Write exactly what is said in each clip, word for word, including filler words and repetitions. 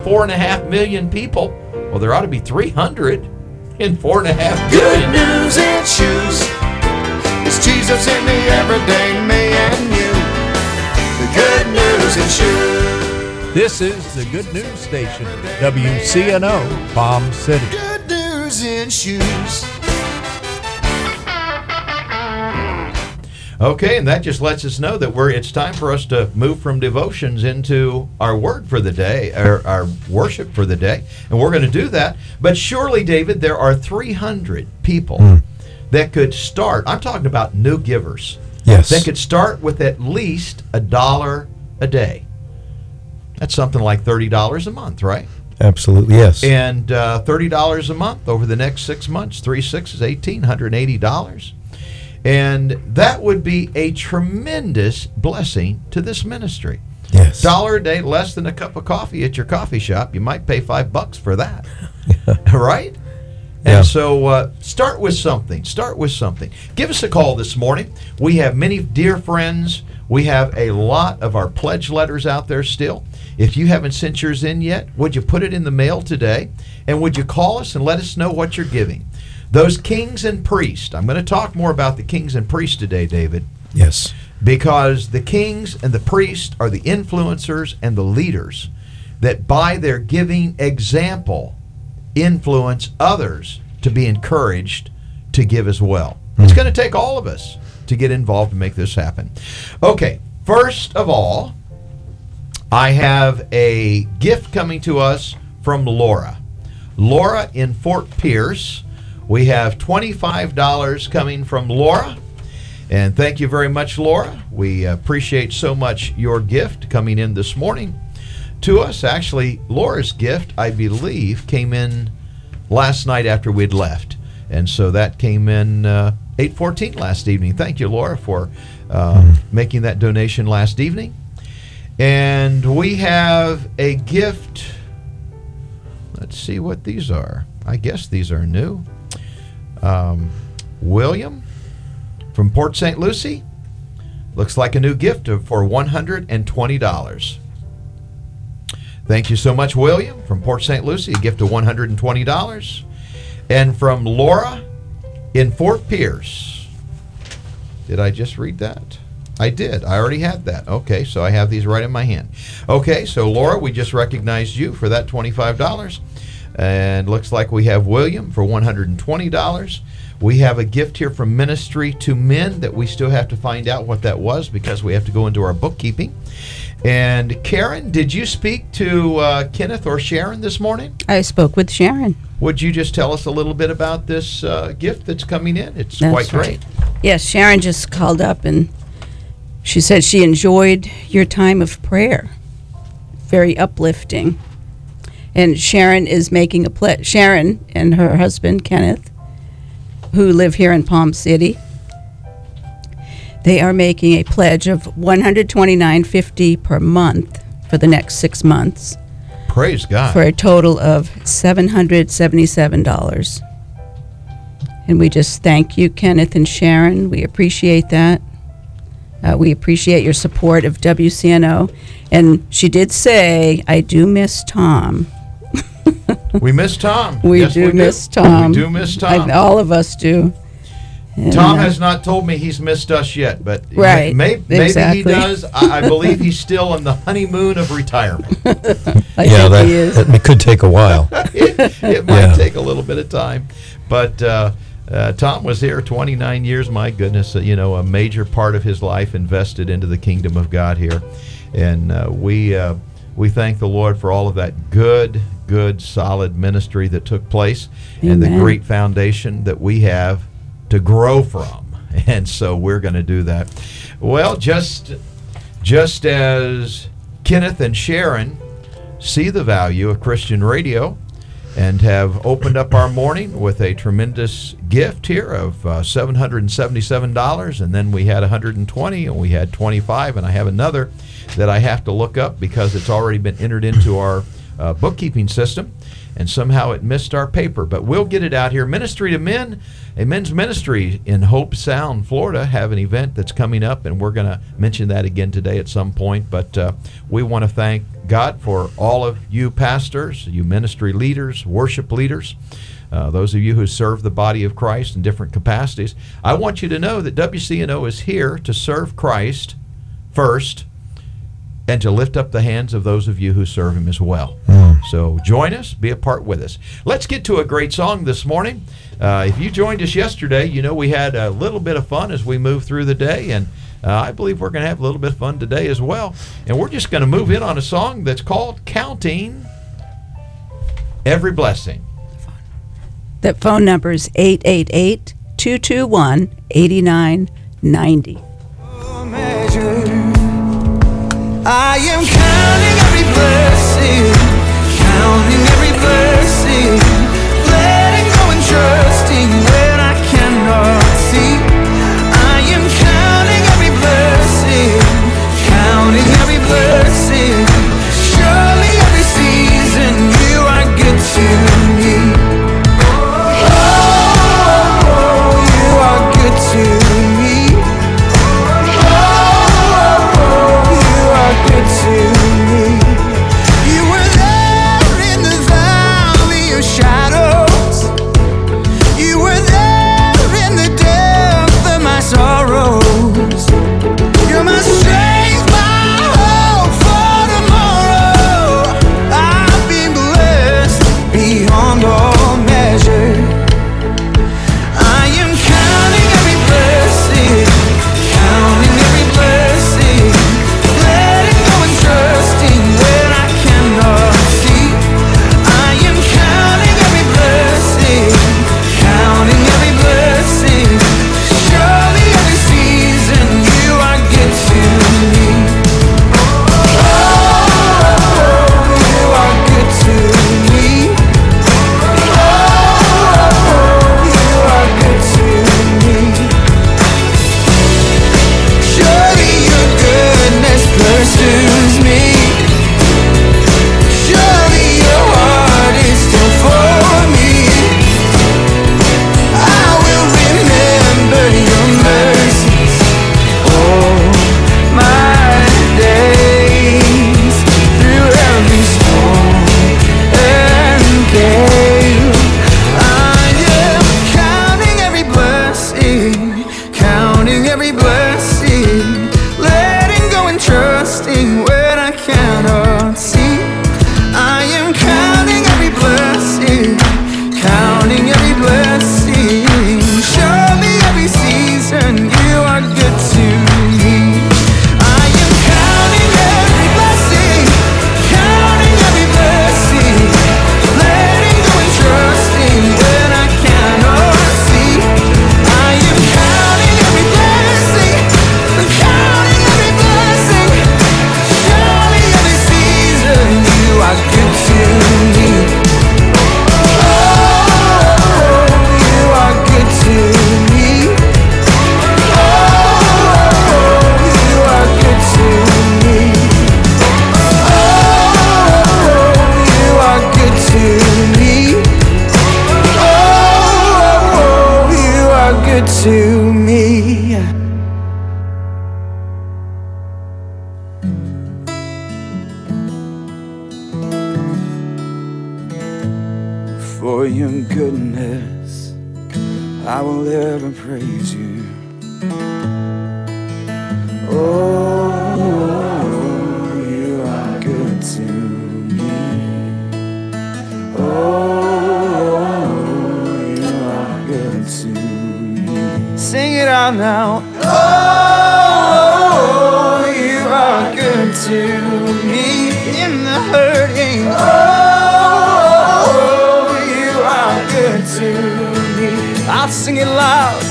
Four and a half million people. Well, there ought to be three hundred in four and a half Good million. news and shoes. It's Jesus in the everyday me and you. The good news and shoes. This is the Good News Station, W C N O, Palm City. Good news and shoes. Okay, and that just lets us know that we're it's time for us to move from devotions into our word for the day, our, our worship for the day, and we're going to do that. But surely, David, there are three hundred people mm. that could start. I'm talking about new givers. Yes. That could start with at least a dollar a day. That's something like thirty dollars a month, right? Absolutely, yes. And uh, thirty dollars a month over the next six months, three six is eighteen hundred eighty dollars. And that would be a tremendous blessing to this ministry. Yes. Dollar a day, less than a cup of coffee at your coffee shop. You might pay five bucks for that. Right? Yeah. And so uh, start with something. Start with something. Give us a call this morning. We have many dear friends. We have a lot of our pledge letters out there still. If you haven't sent yours in yet, would you put it in the mail today? And would you call us and let us know what you're giving? Those kings and priests. I'm going to talk more about the kings and priests today, David. Yes. Because the kings and the priests are the influencers and the leaders that by their giving example influence others to be encouraged to give as well. Mm. It's going to take all of us to get involved to make this happen. Okay, first of all, I have a gift coming to us from Laura. Laura in Fort Pierce. We have twenty-five dollars coming from Laura. And thank you very much, Laura. We appreciate so much your gift coming in this morning to us. Actually, Laura's gift, I believe, came in last night after we'd left. And so that came in uh, eight fourteen last evening. Thank you, Laura, for uh, mm. making that donation last evening. And we have a gift. Let's see what these are. I guess these are new. Um, William from Port Saint Lucie. Looks like a new gift of, for one hundred twenty dollars. Thank you so much, William from Port Saint Lucie. A gift of one hundred twenty dollars. And from Laura in Fort Pierce. Did I just read that? I did. I already had that. Okay, so I have these right in my hand. Okay, so Laura, we just recognized you for that twenty-five dollars. And looks like we have William for one hundred twenty dollars. We have a gift here from Ministry to Men that we still have to find out what that was because we have to go into our bookkeeping. And Karen, did you speak to uh, Kenneth or Sharon this morning? I spoke with Sharon. Would you just tell us a little bit about this uh, gift that's coming in? It's That's quite great. Right. Yes, Sharon just called up and she said she enjoyed your time of prayer. Very uplifting. And Sharon is making a pledge. Sharon and her husband, Kenneth, who live here in Palm City, they are making a pledge of one hundred twenty-nine fifty per month for the next six months. Praise God. For a total of seven hundred seventy-seven dollars. And we just thank you, Kenneth and Sharon. We appreciate that. Uh, we appreciate your support of W C N O. And she did say, I do miss Tom. We miss Tom. We yes, do we miss do. Tom. We do miss Tom. I, all of us do. And, Tom uh, has not told me he's missed us yet, but right, may, maybe exactly. he does. I, I believe he's still on the honeymoon of retirement. I yeah, think that, he is. that it could take a while. it, it might Yeah. take a little bit of time, but uh, uh, Tom was here twenty-nine years. My goodness, uh, you know, a major part of his life invested into the kingdom of God here, and uh, we uh, we thank the Lord for all of that good, good, solid ministry that took place, Amen. And the great foundation that we have to grow from. And so we're going to do that. Well, just just as Kenneth and Sharon see the value of Christian radio and have opened up our morning with a tremendous gift here of uh, seven hundred seventy-seven dollars, and then we had one hundred twenty and we had twenty-five, and I have another that I have to look up because it's already been entered into our uh, bookkeeping system, and somehow it missed our paper. But we'll get it out here. Ministry to Men, a men's ministry in Hope Sound, Florida, have an event that's coming up, and we're going to mention that again today at some point. But uh, we want to thank God for all of you pastors, you ministry leaders, worship leaders, uh, those of you who serve the body of Christ in different capacities. I want you to know that W C N O is here to serve Christ first and to lift up the hands of those of you who serve Him as well. Mm. So join us, be a part with us. Let's get to a great song this morning. Uh, if you joined us yesterday, you know we had a little bit of fun as we moved through the day, and uh, I believe we're going to have a little bit of fun today as well. And we're just going to move in on a song that's called Counting Every Blessing. That phone number is eight eight eight, two two one, eight nine nine zero. I am counting every blessing, counting every blessing, letting go and trusting when I cannot see. I am counting every blessing, counting every blessing. Surely every season you are good to me. Oh, you are good to me. Good to me. You were there in the valley of shadows. You were there in the depth of my sorrows. You're my strength, my hope for tomorrow. I've been blessed beyond all measure. I am counting every blessing, counting every blessing. Trusting when I cannot see. I am counting every blessing, counting every blessing. Surely every season you are good to me. Oh, you are good to me. Oh, you are good to me. Surely your goodness pursues me. Surely your heart is still for me. I will remember your mercies all my days. Through every storm and gale, I am counting every blessing, counting every blessing, letting go and trusting when I cannot see. I am counting every blessing, counting every blessing. Surely every season you are good to me. I am counting every blessing, counting every blessing, letting go and trusting when I cannot see. I am counting every blessing, counting every blessing. Surely every season you are good to me. Oh, you are good to me. Oh, you are good to me. Oh, you are good to me. Oh, you are good to me. For your goodness, I will ever praise you. Oh, you are good to me. Oh, you are good to me. Sing it out now. Oh, you are good to me in the hurting. Oh, you are good to me. I'll sing it loud.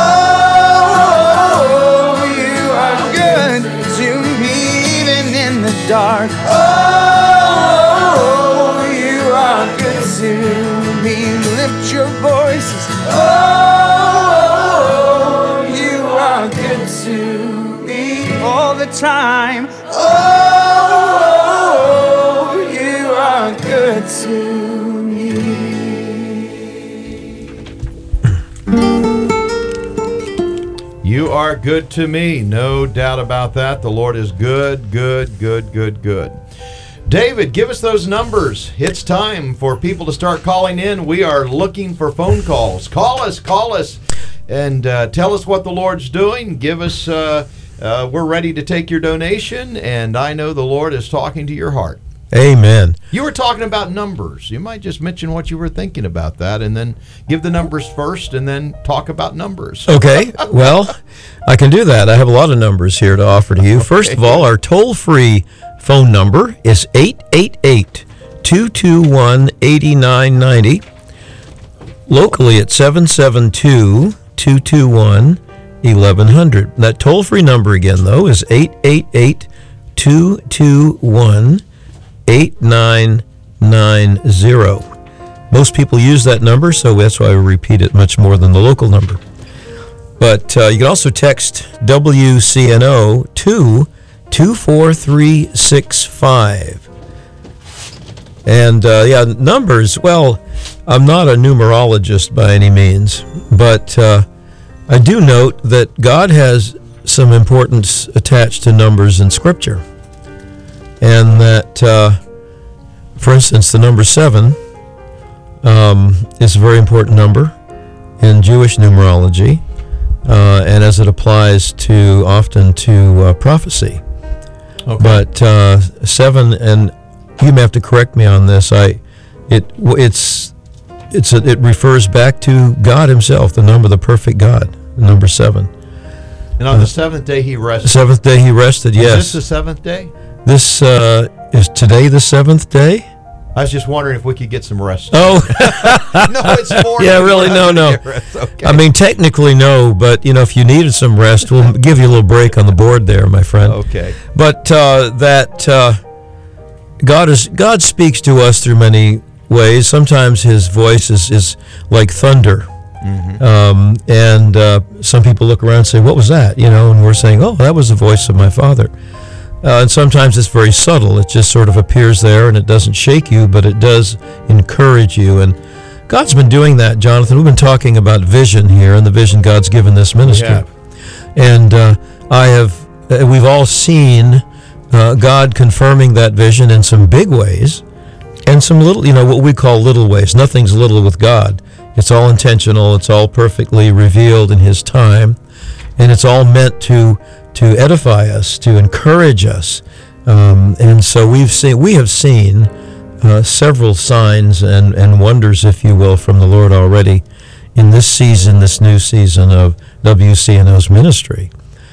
Oh, you are good to me even in the dark. Oh, you are good to me. Lift your voices. Oh, you are good to me all the time. Oh, you are good to me. You are good to me, no doubt about that. The Lord is good, good, good, good, good. David, give us those numbers. It's time for people to start calling in. We are looking for phone calls. Call us, call us, and uh, tell us what the Lord's doing. Give us, uh, uh, we're ready to take your donation, and I know the Lord is talking to your heart. Amen. You were talking about numbers. You might just mention what you were thinking about that, and then give the numbers first, and then talk about numbers. Okay. Well, I can do that. I have a lot of numbers here to offer to you. First of all, our toll-free phone number is eight eight eight, two two one, eight nine nine zero. Locally at seven seven two, two two one, eleven hundred. That toll-free number again, though, is eight eight eight, two two one, eight nine nine zero. Most people use that number, so that's why we repeat it much more than the local number. But uh, you can also text W C N O to two four three six five. And uh, yeah, numbers, well, I'm not a numerologist by any means, but uh, I do note that God has some importance attached to numbers in Scripture. And that, uh, for instance, the number seven um, is a very important number in Jewish numerology, uh, and as it applies to often to uh, prophecy. Okay. But uh, seven, and you may have to correct me on this. I, it, it's, it's, a, it refers back to God Himself, the number, the perfect God, the number seven. And on the seventh day he rested. Seventh day He rested. Is Yes. this the seventh day? This uh, is today the seventh day. I was just wondering if we could get some rest. Oh, No, it's four. Yeah, really, no, no. Okay. I mean, technically no, but you know, if you needed some rest, we'll give you a little break on the board there, my friend. Okay. But uh, that uh, God is God speaks to us through many ways. Sometimes His voice is, is like thunder, Mm-hmm. um, and uh, some people look around and say, "What was that?" You know, and we're saying, "Oh, that was the voice of my Father." Uh, and sometimes it's very subtle. It just sort of appears there, and it doesn't shake you, but it does encourage you. And God's been doing that, Jonathan. We've been talking about vision here, and the vision God's given this ministry. Yeah. And uh, I have, uh, we've all seen uh, God confirming that vision in some big ways, and some little, you know, what we call little ways. Nothing's little with God. It's all intentional. It's all perfectly revealed in His time, and it's all meant to to edify us, to encourage us. Um, and so we've seen, we have seen uh, several signs and, and wonders, if you will, from the Lord already in this season, this new season of W C N O's ministry.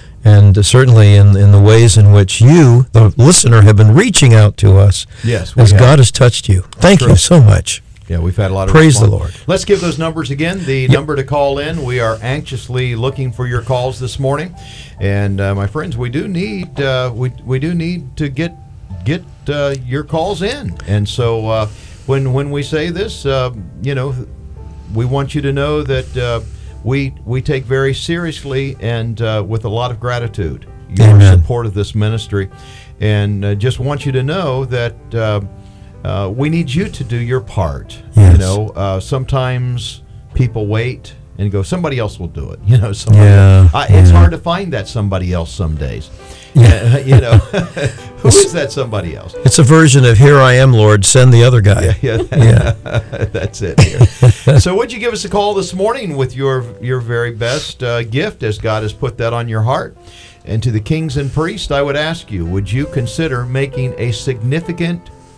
And certainly in, in the ways in which you, the listener, have been reaching out to us Yes, we as have. God has touched you. Thank True. you so much. Yeah, we've had a lot of Praise the response. Lord. Let's give those numbers again. The number to call in. We are anxiously looking for your calls this morning, and uh, my friends, we do need uh, we we do need to get get uh, your calls in. And so uh, when when we say this, uh, you know, we want you to know that uh, we we take very seriously and uh, with a lot of gratitude your Amen. support of this ministry, and uh, just want you to know that. Uh, Uh, we need you to do your part. Yes. You know, uh, sometimes people wait and go, somebody else will do it. You know, somebody Yeah, I, it's yeah. hard to find that somebody else some days. Yeah. Uh, you know, who is that somebody else? It's a version of "Here I am, Lord, send the other guy." Yeah, Yeah. that's it. Here. So, would you give us a call this morning with your your very best uh, gift, as God has put that on your heart? And to the kings and priests, I would ask you: would you consider making a significant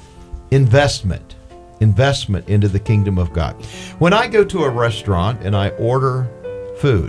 investment investment into the kingdom of God? When I go to a restaurant and I order food,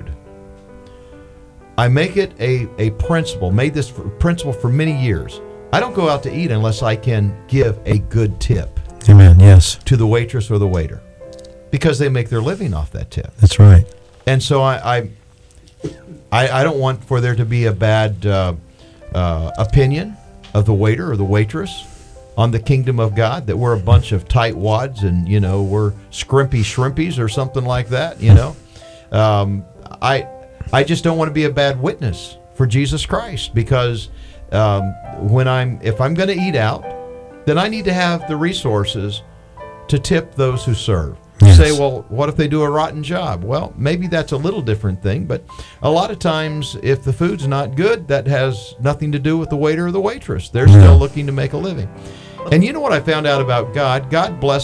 I make it a, a principle, made this principle for many years. I don't go out to eat unless I can give a good tip Amen. Yes, to the waitress or the waiter, because they make their living off that tip. that's right. And so I I, I, I don't want for there to be a bad uh, uh, opinion of the waiter or the waitress on the kingdom of God, that we're a bunch of tightwads and, you know, we're scrimpy shrimpies or something like that, you know. Um, I I just don't want to be a bad witness for Jesus Christ, because um, when I'm if I'm going to eat out, then I need to have the resources to tip those who serve. Yes. You say, well, what if they do a rotten job? Well, maybe that's a little different thing, but a lot of times if the food's not good, that has nothing to do with the waiter or the waitress. They're Yeah. still looking to make a living. And you know what I found out about God? God blesses